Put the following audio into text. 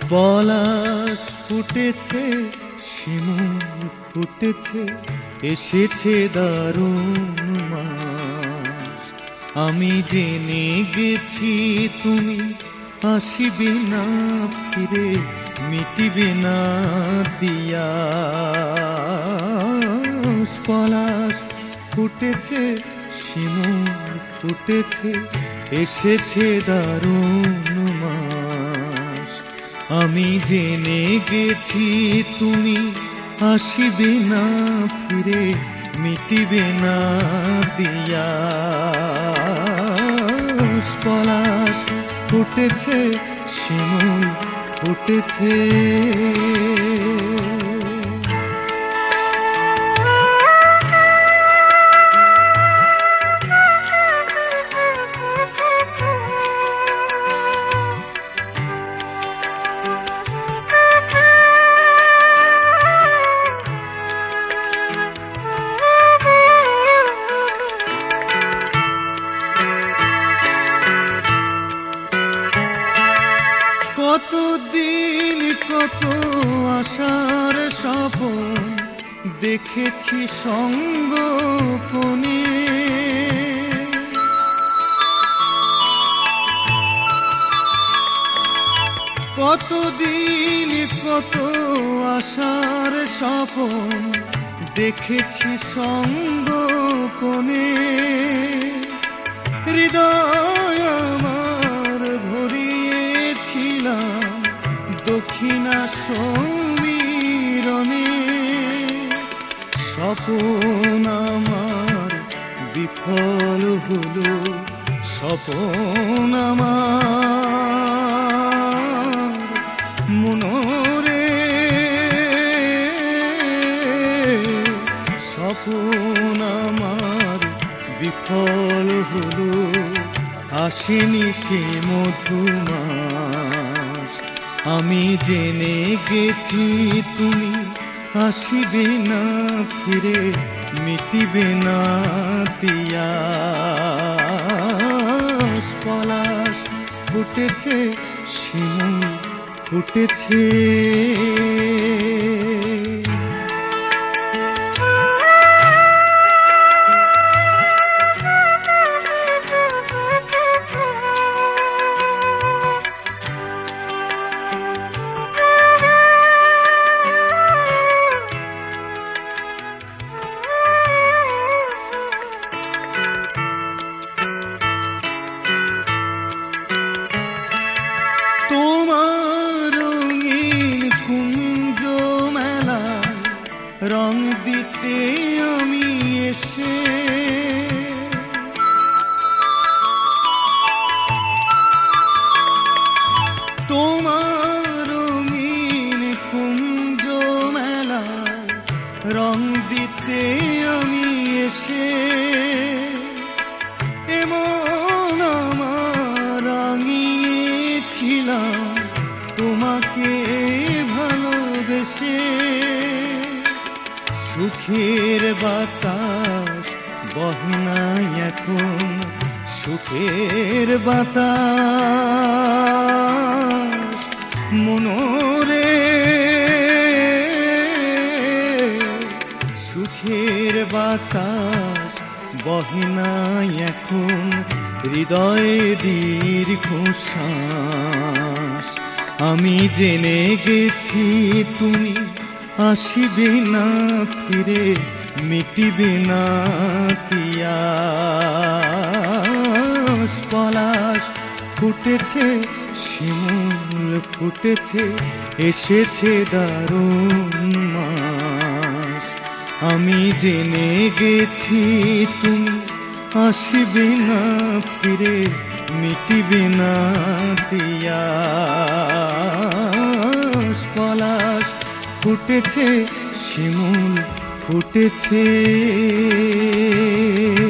পলাশ ফুটেছে, শিমুল ফুটেছে, এসেছে দারুণ মাস। আমি জেনে গেছি তুমি আসিবে না ফিরে, মিটিবে না দিয়াস। পলাশ ফুটেছে, শিমুল ফুটেছে, এসেছে দারুণ মাস। আমি জেনে গেছি তুমি আসিবে না ফিরে, মিটিবে না দিয়াস। পলাশ ফুটেছে, শিমুল ফুটেছে। কতদিন কত আশার স্বপন দেখেছি সঙ্গোপনে, কতদিন কত আশার স্বপন দেখেছি সঙ্গোপনে। হৃদয় আমার ভরিয়েছিলাম দক্ষিণা সমীরণে, স্বপন আমার বিফল হলো, স্বপন আমার মনোরে, স্বপন আমার বিফল হলো, আসেনি সে মধুমাস। আমি জেনে গেছি তুমি আসিবে না ফিরে, মিটিবে না তিয়াস। পলাশ ফুটেছে, শিমুল ফুটেছে। রং দিতে আমি এসে, তোমার রঙিন কুঞ্জ মেলায় রং দিতে আমি এসে, এমন আমার রাঙিয়েছিলাম তোমাকে ভালোবেসে। সুখের বাতাস বহে না এখন, সুখের বাতাস মনোরে, সুখের বাতাস বহে না এখন, হৃদয়ে দীর্ঘশ্বাস। আমি জেনে গেছি তুমি আসিবে না ফিরে, মিটিবে না তিয়াস। পলাশ ফুটেছে, শিমুল ফুটেছে, এসেছে দারুণ মাস। আমি জেনে গেছি তুমি আসিবে না ফিরে, মিটিবে না তিয়াস। পলাশ ফুটেছে, শিমুল ফুটেছে।